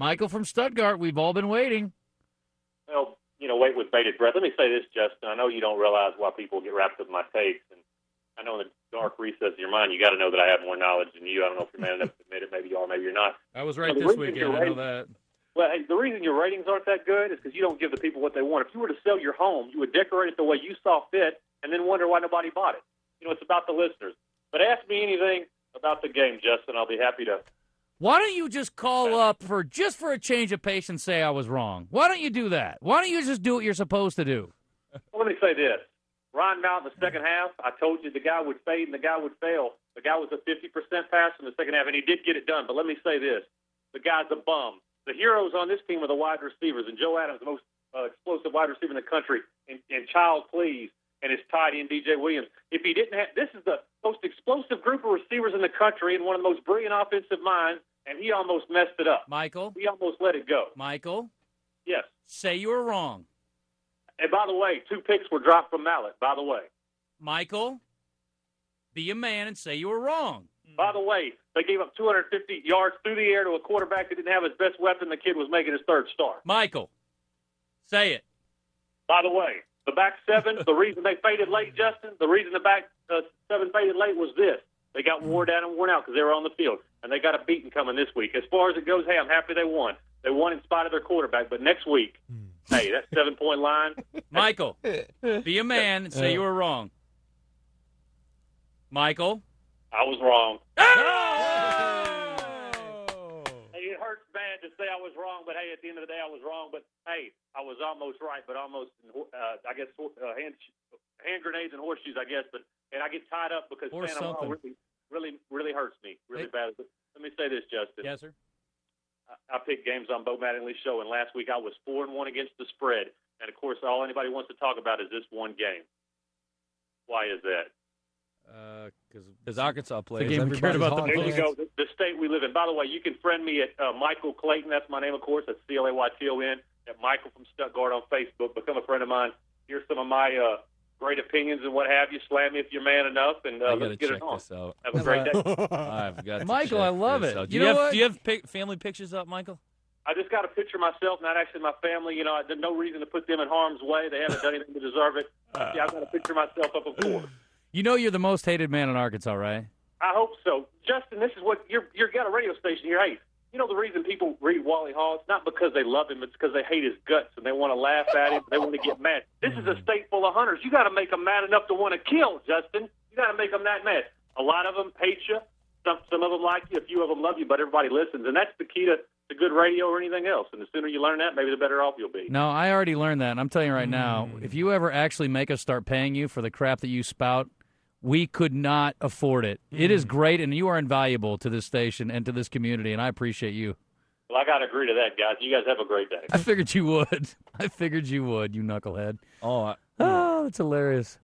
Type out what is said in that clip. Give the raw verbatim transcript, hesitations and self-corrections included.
Michael from Stuttgart, we've all been waiting. Well, you know, wait with bated breath. Let me say this, Justin. I know you don't realize why people get wrapped up in my takes, and I know in the dark recess of your mind, you got to know that I have more knowledge than you. I don't know if you're man enough to admit it. Maybe you are, maybe you're not. I was right you know, this weekend. I know that. Well, hey, the reason your ratings aren't that good is because you don't give the people what they want. If you were to sell your home, you would decorate it the way you saw fit and then wonder why nobody bought it. You know, it's about the listeners. But ask me anything about the game, Justin. I'll be happy to. Why don't you just call up for just for a change of pace and say I was wrong? Why don't you do that? Why don't you just do what you're supposed to do? Well, let me say this. Ryan Mount in the second half, I told you the guy would fade and the guy would fail. The guy was a fifty percent pass in the second half, and he did get it done. But let me say this. The guy's a bum. The heroes on this team are the wide receivers, and Joe Adams, the most uh, explosive wide receiver in the country, and, and Child Please, and his tight end, D J Williams. If he didn't have – this is the most explosive group of receivers in the country and one of the most brilliant offensive minds, and he almost messed it up. Michael? He almost let it go. Michael? Yes. Say you were wrong. And by the way, two picks were dropped from Mallet, by the way. Michael, be a man and say you were wrong. By the way, they gave up two hundred fifty yards through the air to a quarterback that didn't have his best weapon. The kid was making his third start. Michael, say it. By the way, the back seven, the reason they faded late, Justin, the reason the back uh, seven faded late was this. They got worn down and worn out because they were on the field, and they got a beating coming this week. As far as it goes, hey, I'm happy they won. They won in spite of their quarterback, but next week, hey, that seven-point line. Michael, be a man and say you were wrong. Michael? I was wrong. Oh! Hey, it hurts bad to say I was wrong, but hey, at the end of the day, I was wrong. But hey, I was almost right, but almost, uh, I guess, uh, hand, hand grenades and horseshoes, I guess. But and I get tied up because Or saying I'm wrong really, really, really hurts me, really hey. bad. But let me say this, Justin. Yes, sir. I, I picked games on Bo Mattingly's show, and last week I was four and one against the spread. And of course, all anybody wants to talk about is this one game. Why is that? Because uh, Arkansas plays. The game we cared about the There you most. go, the, the state we live in. By the way, you can friend me at uh, Michael Clayton. That's my name, of course. That's C L A Y T O N. At Michael from Stuttgart on Facebook. Become a friend of mine. Here's some of my uh, great opinions and what have you. Slam me if you're man enough, and uh, I let's gotta get check it on. this out. Have a great day. I've got to Michael, check I love this it. out. Do You you, know have what? do you have pic- family pictures up, Michael? I just got a picture of myself, not actually my family. You know, I, there's no reason to put them in harm's way. They haven't done anything to deserve it. Uh, yeah, I've got a picture of myself up, of course. You know you're the most hated man in Arkansas, right? I hope so. Justin, this is what you're you're got a radio station here. Hey, you know the reason people read Wally Hall? It's not because they love him. It's because they hate his guts and they want to laugh at him. They want to get mad. This is a state full of hunters. You got to make them mad enough to want to kill, Justin. You got to make them that mad. A lot of them hate you. Some some of them like you. A few of them love you, but everybody listens, and that's the key to, to good radio or anything else. And the sooner you learn that, maybe the better off you'll be. No, I already learned that, and I'm telling you right now, if you ever actually make us start paying you for the crap that you spout, we could not afford it. Mm. It is great, and you are invaluable to this station and to this community, and I appreciate you. Well, I got to agree to that, guys. You guys have a great day. I figured you would. I figured you would, you knucklehead. Oh, I, Oh, that's hilarious.